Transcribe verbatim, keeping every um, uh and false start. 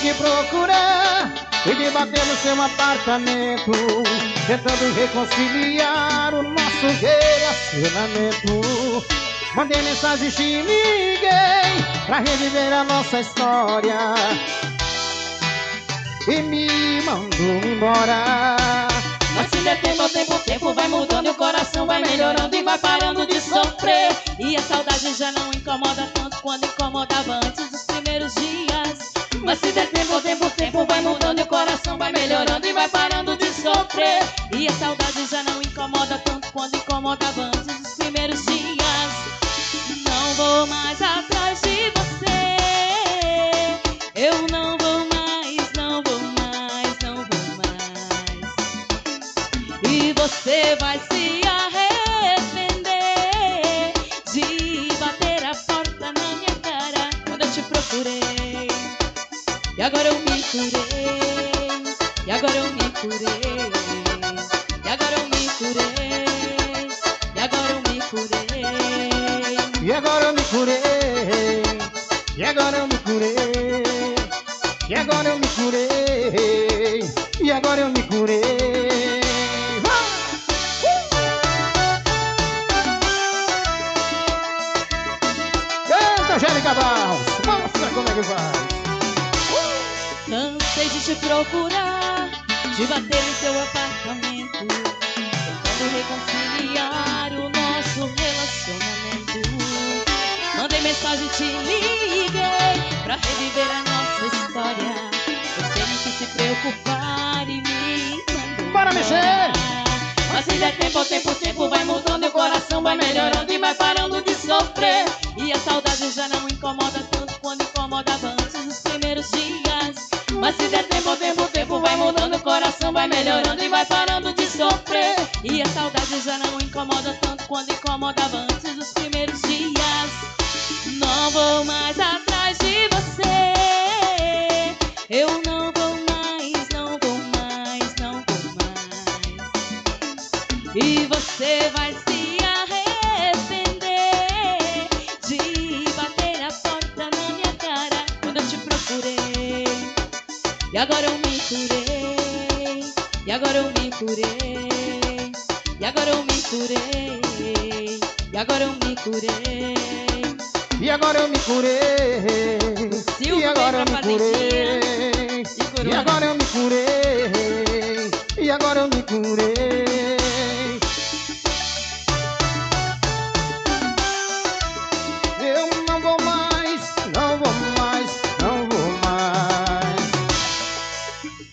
te procurar e de bater no seu apartamento, tentando reconciliar o nosso relacionamento. Mandei mensagem, te liguei pra reviver a nossa história e me mandou embora. Mas se der tempo, tempo, tempo vai mudando e o coração vai melhorando e vai parando de sofrer. E a saudade já não incomoda tanto quando incomodava antes dos primeiros dias. Mas se der tempo, tempo, tempo vai mudando e o coração vai melhorando e vai parando de sofrer. E a saudade já não incomoda tanto quando incomodava antes dos primeiros dias. Não vou mais atrás de você, eu não vou mais, não vou mais, não vou mais. E você vai se arrepender de bater a porta na minha cara quando eu te procurei. E agora eu me curei, e agora eu me curei, e agora eu me curei, e agora eu me curei. E agora eu me curei, e agora eu me curei, e agora eu me curei, e agora eu me curei. Canta, Angélica Barros, mostra como é que faz. Cansei de te procurar, de bater em seu apartamento, tentando reconciliar o nosso relacionamento. Mandei mensagem, te liguei pra reviver a nossa história. Você nem quis se preocupar e me mandou. Bora mexer! Mas se der tempo, tempo, tempo vai mudando e o coração vai melhorando e vai parando de sofrer. E a saudade já não incomoda tanto quando incomodava antes dos primeiros dias. Mas se der tempo, tempo, tempo vai mudando, o coração vai melhorando e vai parando de sofrer. E a saudade já não incomoda tanto quando incomodava antes dos primeiros dias. Não vou mais atrás de você, eu não vou mais, não vou mais, não vou mais. E você vai se arrepender de bater a porta na minha cara quando eu te procurei. E agora eu me curei, e agora eu me curei, e agora eu me curei, e agora eu me curei. E agora eu me curei, e agora eu me curei, e agora eu me curei, e agora eu me curei.